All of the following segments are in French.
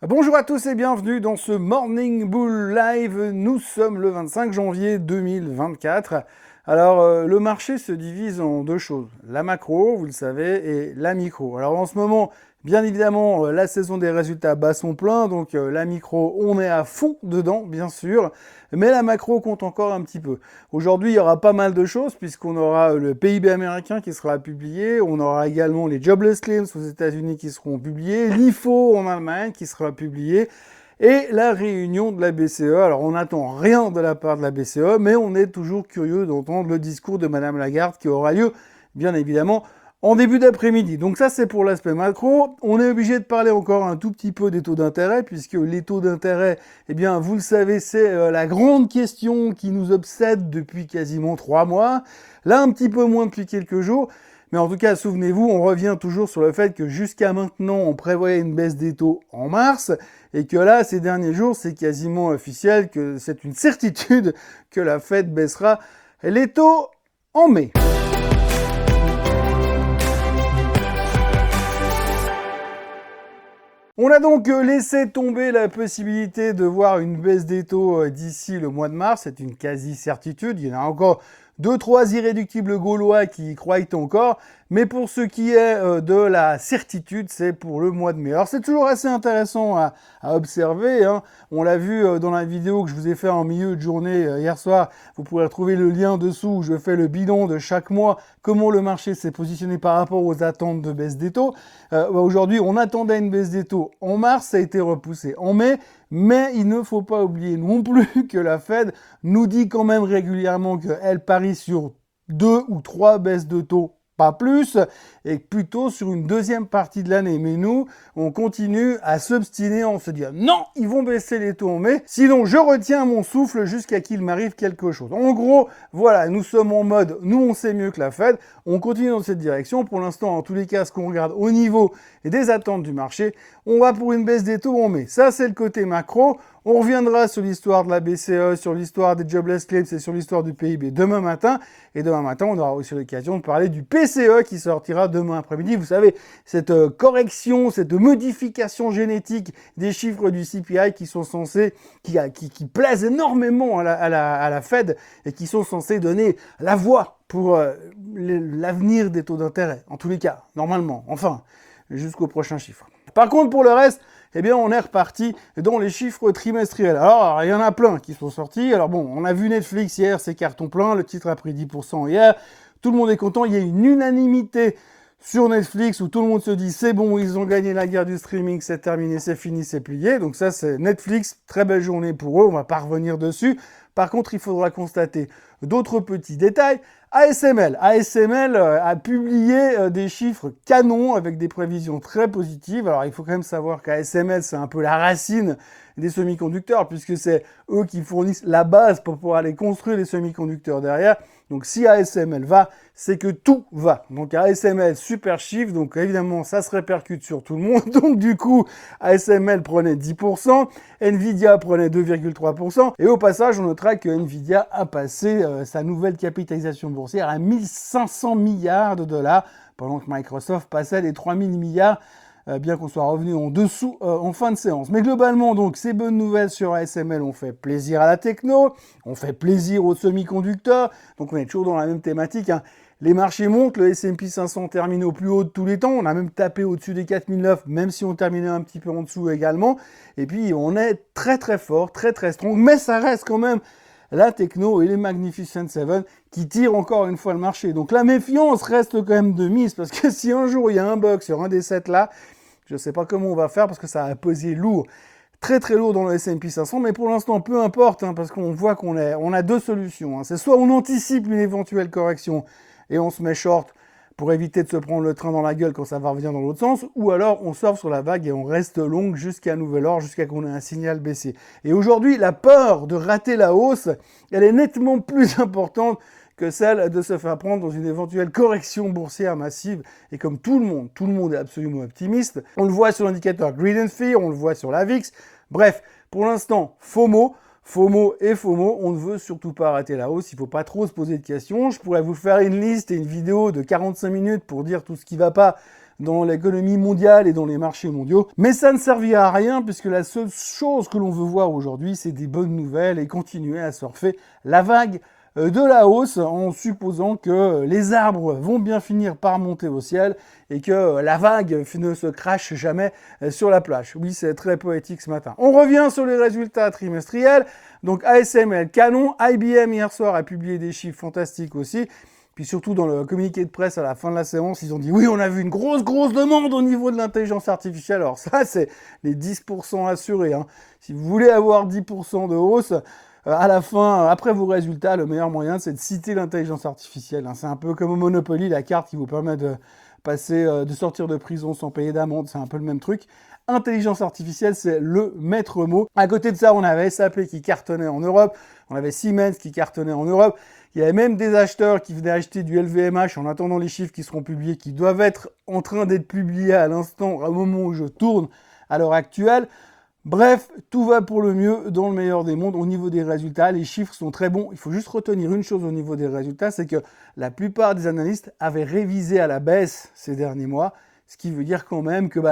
Bonjour à tous et bienvenue dans ce Morning Bull Live. Nous sommes le 25 janvier 2024. Alors, le marché se divise en deux choses. La macro, vous le savez, et la micro. Alors, en ce moment, bien évidemment, la saison des résultats bat son plein. Donc, la micro, on est à fond dedans, bien sûr. Mais la macro compte encore un petit peu. Aujourd'hui, il y aura pas mal de choses puisqu'on aura le PIB américain qui sera publié. On aura également les jobless claims aux États-Unis qui seront publiés. L'IFO en Allemagne qui sera publié. Et la réunion de la BCE. Alors, on n'attend rien de la part de la BCE, mais on est toujours curieux d'entendre le discours de Madame Lagarde qui aura lieu, bien évidemment, en début d'après-midi. Donc ça, c'est pour l'aspect macro. On est obligé de parler encore un tout petit peu des taux d'intérêt, puisque les taux d'intérêt, eh bien, vous le savez, c'est la grande question qui nous obsède depuis quasiment 3 mois. Là, un petit peu moins depuis quelques jours. Mais en tout cas, souvenez-vous, on revient toujours sur le fait que jusqu'à maintenant, on prévoyait une baisse des taux en mars, et que là, ces derniers jours, c'est quasiment officiel, que c'est une certitude que la Fed baissera les taux en mai. On a donc laissé tomber la possibilité de voir une baisse des taux d'ici le mois de mars, c'est une quasi-certitude, il y en a encore 2-3 irréductibles gaulois qui y croient encore, mais pour ce qui est de la certitude, c'est pour le mois de mai. Alors c'est toujours assez intéressant à observer, hein. On l'a vu dans la vidéo que je vous ai fait en milieu de journée hier soir, vous pourrez retrouver le lien dessous où je fais le bilan de chaque mois, comment le marché s'est positionné par rapport aux attentes de baisse des taux. Aujourd'hui, on attendait une baisse des taux en mars, ça a été repoussé en mai, mais il ne faut pas oublier non plus que la Fed nous dit quand même régulièrement qu'elle parie sur 2 ou 3 baisses de taux, pas plus, et plutôt sur une deuxième partie de l'année. Mais nous, on continue à s'obstiner, on se dit non, ils vont baisser les taux en mai, sinon je retiens mon souffle jusqu'à qu'il m'arrive quelque chose. En gros, voilà, nous sommes en mode, nous on sait mieux que la Fed, on continue dans cette direction. Pour l'instant, en tous les cas, ce qu'on regarde au niveau des attentes du marché, on va pour une baisse des taux en mai. Ça, c'est le côté macro. On reviendra sur l'histoire de la BCE, sur l'histoire des jobless claims et sur l'histoire du PIB demain matin. Et demain matin, on aura aussi l'occasion de parler du PCE qui sortira demain après-midi. Vous savez, cette correction, cette modification génétique des chiffres du CPI qui sont censés, qui plaisent énormément à la Fed et qui sont censés donner la voie pour l'avenir des taux d'intérêt. En tous les cas, normalement, enfin, jusqu'au prochain chiffre. Par contre, pour le reste, eh bien, on est reparti dans les chiffres trimestriels. Alors, il y en a plein qui sont sortis. Alors bon, on a vu Netflix hier, c'est carton plein. Le titre a pris 10% hier. Tout le monde est content. Il y a une unanimité sur Netflix où tout le monde se dit c'est bon, ils ont gagné la guerre du streaming, c'est terminé, c'est fini, c'est plié. Donc ça, c'est Netflix. Très belle journée pour eux. On va pas revenir dessus. Par contre, il faudra constater d'autres petits détails. ASML a publié des chiffres canons avec des prévisions très positives. Alors, il faut quand même savoir qu'ASML, c'est un peu la racine des semi-conducteurs puisque c'est eux qui fournissent la base pour pouvoir aller construire les semi-conducteurs derrière. Donc, si ASML va, c'est que tout va. Donc, ASML, super chiffre. Donc, évidemment, ça se répercute sur tout le monde. Donc, du coup, ASML prenait 10%, Nvidia prenait 2,3%. Et au passage, on notera que Nvidia a passé sa nouvelle capitalisation boursière à 1500 milliards de dollars, pendant que Microsoft passait les 3000 milliards, bien qu'on soit revenu en dessous en fin de séance. Mais globalement, donc, ces bonnes nouvelles sur ASML ont fait plaisir à la techno, ont fait plaisir aux semi-conducteurs, donc on est toujours dans la même thématique, hein. Les marchés montent, le S&P 500 termine au plus haut de tous les temps, on a même tapé au-dessus des 4009, même si on terminait un petit peu en dessous également, et puis on est très très fort, très très strong, mais ça reste quand même la techno et les Magnificent Seven qui tirent encore une fois le marché. Donc la méfiance reste quand même de mise, parce que si un jour il y a un bug sur un des 7 là, je ne sais pas comment on va faire, parce que ça a pesé lourd, très très lourd dans le S&P 500, mais pour l'instant, peu importe, hein, parce qu'on voit qu'on a deux solutions, hein. C'est soit on anticipe une éventuelle correction et on se met short pour éviter de se prendre le train dans la gueule quand ça va revenir dans l'autre sens, ou alors on surfe sur la vague et on reste long jusqu'à nouvel ordre, jusqu'à qu'on ait un signal baissier. Et aujourd'hui, la peur de rater la hausse, elle est nettement plus importante que celle de se faire prendre dans une éventuelle correction boursière massive. Et comme tout le monde est absolument optimiste, on le voit sur l'indicateur Greed and Fear, on le voit sur la VIX. Bref, pour l'instant, FOMO, on ne veut surtout pas rater la hausse, il ne faut pas trop se poser de questions. Je pourrais vous faire une liste et une vidéo de 45 minutes pour dire tout ce qui ne va pas, dans l'économie mondiale et dans les marchés mondiaux. Mais ça ne servira à rien puisque la seule chose que l'on veut voir aujourd'hui, c'est des bonnes nouvelles et continuer à surfer la vague de la hausse en supposant que les arbres vont bien finir par monter au ciel et que la vague ne se crache jamais sur la plage. Oui, c'est très poétique ce matin. On revient sur les résultats trimestriels. Donc ASML canon, IBM hier soir a publié des chiffres fantastiques aussi. Puis surtout dans le communiqué de presse à la fin de la séance, ils ont dit oui, on a vu une grosse demande au niveau de l'intelligence artificielle. Alors ça, c'est les 10% assurés. Hein. Si vous voulez avoir 10% de hausse, à la fin, après vos résultats, le meilleur moyen, c'est de citer l'intelligence artificielle. Hein. C'est un peu comme au Monopoly, la carte qui vous permet de passer, de sortir de prison sans payer d'amende. C'est un peu le même truc. Intelligence artificielle, c'est le maître mot. À côté de ça, on avait SAP qui cartonnait en Europe. On avait Siemens qui cartonnait en Europe. Il y avait même des acheteurs qui venaient acheter du LVMH en attendant les chiffres qui seront publiés, qui doivent être en train d'être publiés à l'instant, au moment où je tourne à l'heure actuelle. Bref, tout va pour le mieux dans le meilleur des mondes. Au niveau des résultats, les chiffres sont très bons. Il faut juste retenir une chose au niveau des résultats, c'est que la plupart des analystes avaient révisé à la baisse ces derniers mois, ce qui veut dire quand même que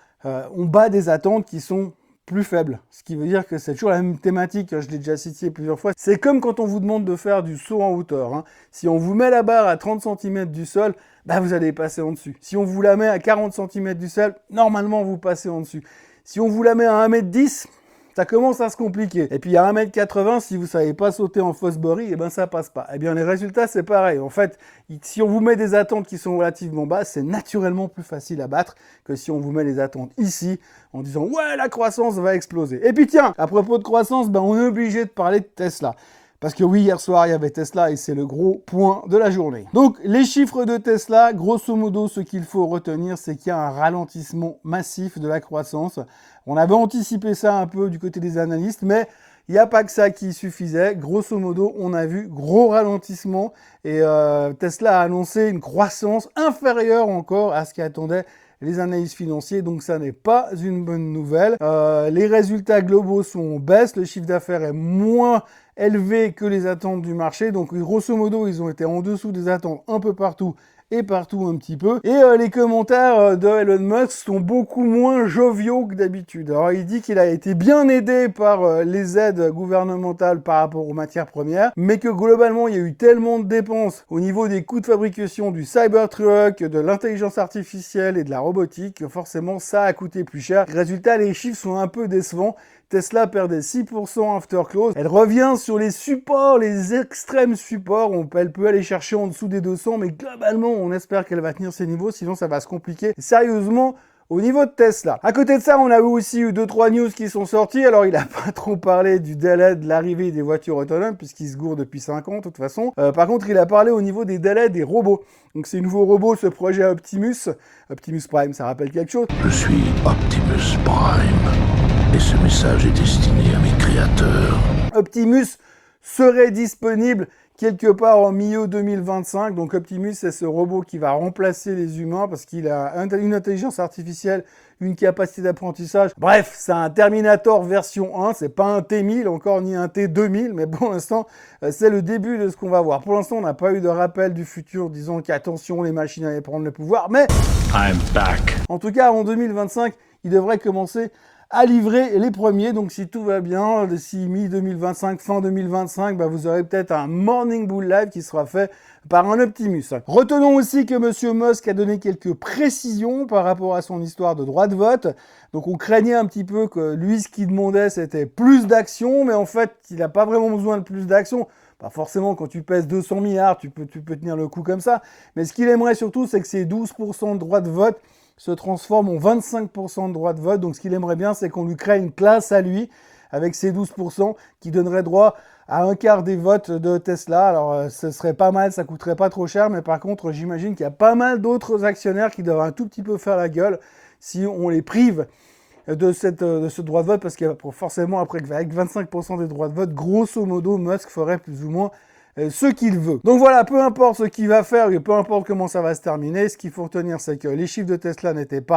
on bat des attentes qui sont plus faibles. Ce qui veut dire que c'est toujours la même thématique, je l'ai déjà cité plusieurs fois. C'est comme quand on vous demande de faire du saut en hauteur. Hein. Si on vous met la barre à 30 cm du sol, vous allez passer en dessus. Si on vous la met à 40 cm du sol, normalement vous passez en dessus. Si on vous la met à 1m10, ça commence à se compliquer. Et puis à 1m80, si vous savez pas sauter en Fosbury, ça passe pas. Eh bien les résultats, c'est pareil. En fait, si on vous met des attentes qui sont relativement basses, c'est naturellement plus facile à battre que si on vous met les attentes ici, en disant « Ouais, la croissance va exploser ». Et puis tiens, à propos de croissance, on est obligé de parler de Tesla. Parce que oui, hier soir, il y avait Tesla et c'est le gros point de la journée. Donc, les chiffres de Tesla, grosso modo, ce qu'il faut retenir, c'est qu'il y a un ralentissement massif de la croissance. On avait anticipé ça un peu du côté des analystes, mais il n'y a pas que ça qui suffisait. Grosso modo, on a vu gros ralentissement et Tesla a annoncé une croissance inférieure encore à ce qu'attendaient les analystes financiers, donc ça n'est pas une bonne nouvelle. Les résultats globaux sont en baisse, le chiffre d'affaires est moins élevé que les attentes du marché, donc grosso modo, ils ont été en dessous des attentes un peu partout et partout un petit peu. Et les commentaires de Elon Musk sont beaucoup moins joviaux que d'habitude. Alors il dit qu'il a été bien aidé par les aides gouvernementales par rapport aux matières premières, mais que globalement il y a eu tellement de dépenses au niveau des coûts de fabrication du Cybertruck, de l'intelligence artificielle et de la robotique, que forcément ça a coûté plus cher. Résultat, les chiffres sont un peu décevants. Tesla perdait 6% after close. Elle revient sur les supports, les extrêmes supports. Elle peut aller chercher en dessous des 200, mais globalement, on espère qu'elle va tenir ces niveaux, sinon ça va se compliquer sérieusement au niveau de Tesla. À côté de ça, on a aussi eu 2-3 news qui sont sorties. Alors, il n'a pas trop parlé du délai de l'arrivée des voitures autonomes, puisqu'il se gourre depuis 5 ans, de toute façon. Par contre, il a parlé au niveau des délais des robots. Donc, ces nouveaux robots, ce projet Optimus Prime, ça rappelle quelque chose? Je suis Optimus Prime. Et ce message est destiné à mes créateurs. Optimus serait disponible quelque part en milieu 2025. Donc Optimus, c'est ce robot qui va remplacer les humains parce qu'il a une intelligence artificielle, une capacité d'apprentissage. Bref, c'est un Terminator version 1. C'est pas un T1000 encore, ni un T2000. Mais pour l'instant, c'est le début de ce qu'on va voir. Pour l'instant, on n'a pas eu de rappel du futur disant qu'attention, les machines allaient prendre le pouvoir. Mais I'm back. En tout cas, en 2025, il devrait commencer à livrer les premiers. Donc si tout va bien, d'ici mi-2025, fin 2025, vous aurez peut-être un Morning Bull Live qui sera fait par un Optimus. Retenons aussi que Monsieur Musk a donné quelques précisions par rapport à son histoire de droit de vote. Donc on craignait un petit peu que lui, ce qu'il demandait, c'était plus d'actions, mais en fait, il n'a pas vraiment besoin de plus d'actions. Pas forcément, quand tu pèses 200 milliards, tu peux tenir le coup comme ça. Mais ce qu'il aimerait surtout, c'est que ces 12% de droit de vote se transforme en 25% de droits de vote. Donc ce qu'il aimerait bien, c'est qu'on lui crée une classe à lui, avec ces 12%, qui donnerait droit à un quart des votes de Tesla. Alors ce serait pas mal, ça coûterait pas trop cher, mais par contre, j'imagine qu'il y a pas mal d'autres actionnaires qui doivent un tout petit peu faire la gueule si on les prive de ce droit de vote, parce que forcément, après, avec 25% des droits de vote, grosso modo, Musk ferait plus ou moins ce qu'il veut. Donc voilà, peu importe ce qu'il va faire et peu importe comment ça va se terminer, ce qu'il faut retenir, c'est que les chiffres de Tesla n'étaient pas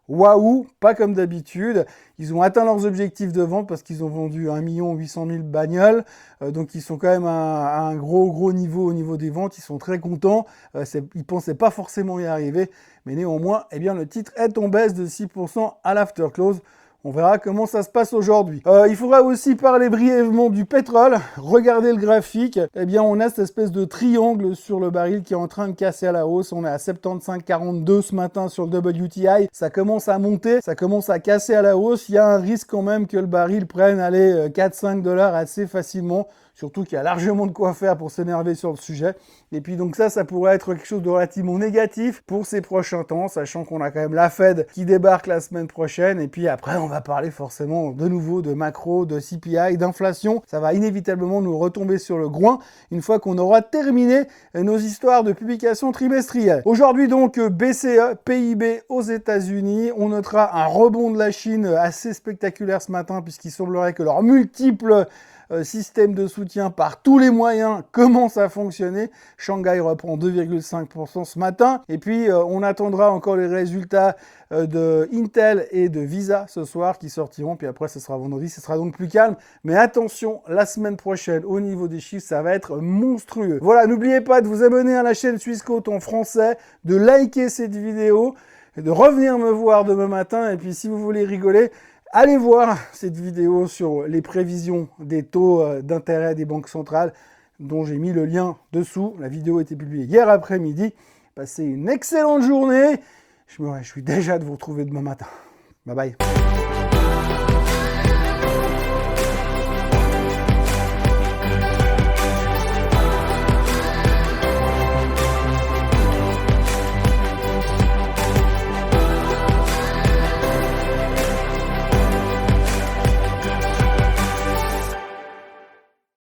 waouh, pas comme d'habitude. Ils ont atteint leurs objectifs de vente parce qu'ils ont vendu 1 800 000 bagnoles. Donc ils sont quand même à un gros niveau au niveau des ventes. Ils sont très contents. Ils pensaient pas forcément y arriver. Mais néanmoins, eh bien, le titre est en baisse de 6% à l'afterclose. On verra comment ça se passe aujourd'hui. Il faudra aussi parler brièvement du pétrole. Regardez le graphique. Eh bien, on a cette espèce de triangle sur le baril qui est en train de casser à la hausse. On est à 75,42 ce matin sur le WTI. Ça commence à monter, ça commence à casser à la hausse. Il y a un risque quand même que le baril prenne 4-5 $ assez facilement. Surtout qu'il y a largement de quoi faire pour s'énerver sur le sujet. Et puis donc ça pourrait être quelque chose de relativement négatif pour ces prochains temps, sachant qu'on a quand même la Fed qui débarque la semaine prochaine. Et puis après, on va parler forcément de nouveau de macro, de CPI, d'inflation. Ça va inévitablement nous retomber sur le groin une fois qu'on aura terminé nos histoires de publications trimestrielles. Aujourd'hui donc, BCE, PIB aux États-Unis. On notera un rebond de la Chine assez spectaculaire ce matin puisqu'il semblerait que leurs multiples système de soutien par tous les moyens commence à fonctionner. Shanghai reprend 2,5% ce matin. Et puis, on attendra encore les résultats de Intel et de Visa ce soir qui sortiront. Puis après, ce sera vendredi. Ce sera donc plus calme. Mais attention, la semaine prochaine, au niveau des chiffres, ça va être monstrueux. Voilà, n'oubliez pas de vous abonner à la chaîne Swissquote en français, de liker cette vidéo, et de revenir me voir demain matin. Et puis, si vous voulez rigoler, allez voir cette vidéo sur les prévisions des taux d'intérêt des banques centrales dont j'ai mis le lien dessous. La vidéo a été publiée hier après-midi. Passez une excellente journée. Je me réjouis déjà de vous retrouver demain matin. Bye bye.